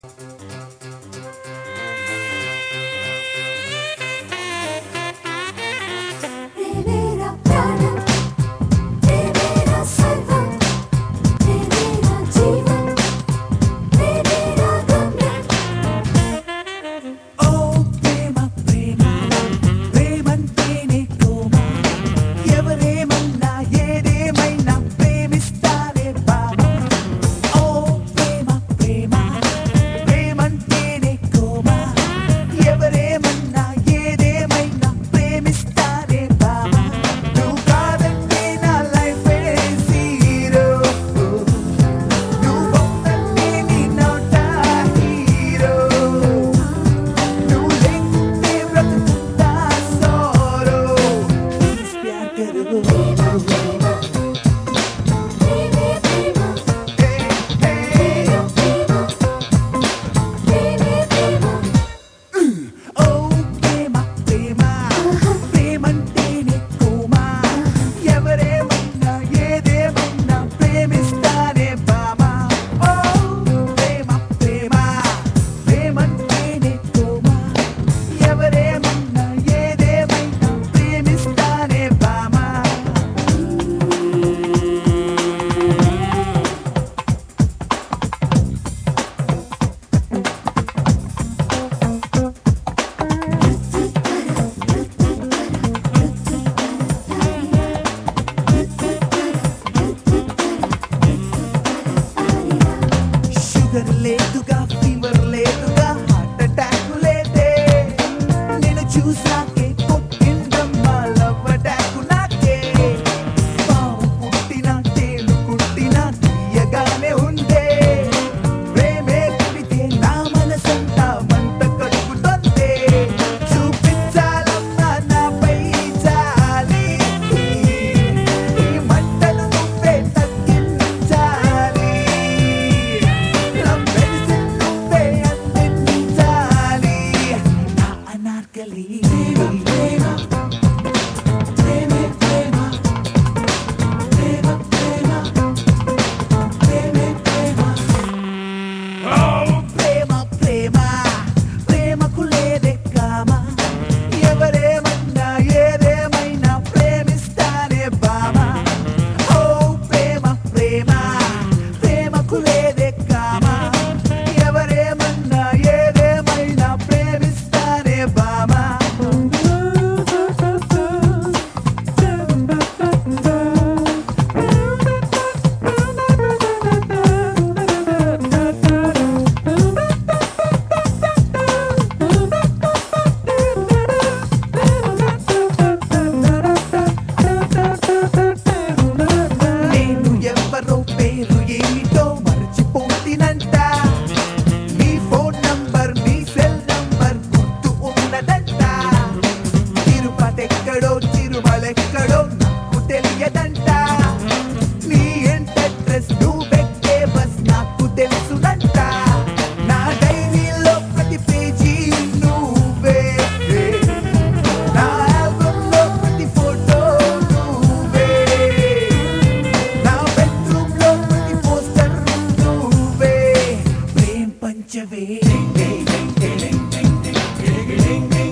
లేదుగా ఫీవర్ లేదుగా heart attack లేదే నేను చూసాకే కొట్టిందమ్మా లవ్ అటాక్ నాకే పావు పుట్టినా తేలు కుట్టినా తీయగానే ఉందే ప్రేమే కుడితే నా మనసంతా మంట కడుగుతుందే చూపించాలమ్మా నాపై చాలి ఈ మంటను నువ్వే తగ్గించాలి పేరు ఏమిటో మర్చిపోతినంట నీ ఫోన్ నంబర్ నీ సెల్ నంబర్ గుర్తు ఉన్నదంట తిరుపతి ఎక్కడో తిరుమలెక్కడో నాకు తెలియదంట నీ అడ్రస్ నువ్వు పెట్టే బస్ నాకు తెలుసునంట నా డైరీలో ప్రతి పేజీ నువ్వే నా ఆల్బంలో ప్రతి ఫోటో నువ్వే నా బెడ్రూమ్ లో ప్రతి పోస్టర్ నువ్వే ప్రేమ పంచవే